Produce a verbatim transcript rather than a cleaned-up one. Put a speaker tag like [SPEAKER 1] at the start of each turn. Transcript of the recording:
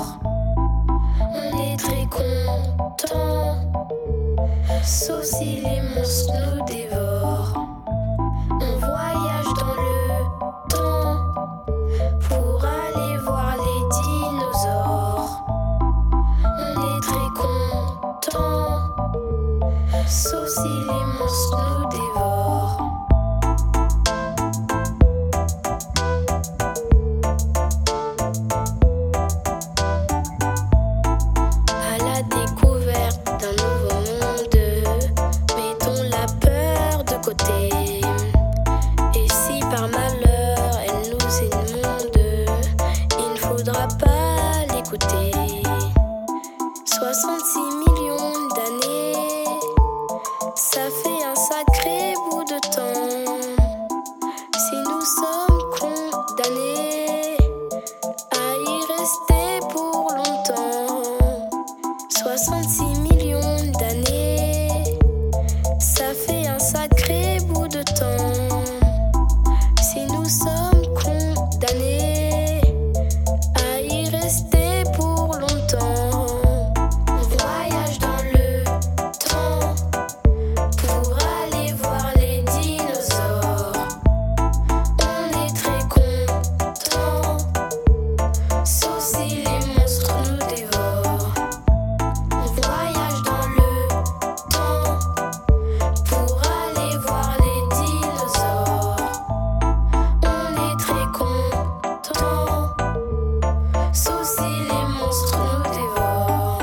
[SPEAKER 1] dévore. On est très content, sauf si les monstres nous dévorent. On voyage dans le temps pour aller voir les dinosaures. On est très content, sauf si les monstres nous dévorent. À la découverte d'un nouveau monde, mettons la peur de côté. Et si par malheur elle nous inonde, il ne faudra pas l'écouter. soixante-six millions d'années, ça fait un sacré bout de temps. Si nous sommes condamnés à y rester pour longtemps, soixante-six millions d'années, ça fait un sacré bout de temps. Si nous sommes condamnés à y rester pour longtemps, on voyage dans le temps pour aller voir les dinosaures. On est très content, sauf si les monstres nous dévorent. On voyage dans le temps pour aller voir les dinosaures. On est très content, sauf si les monstres nous dévorent.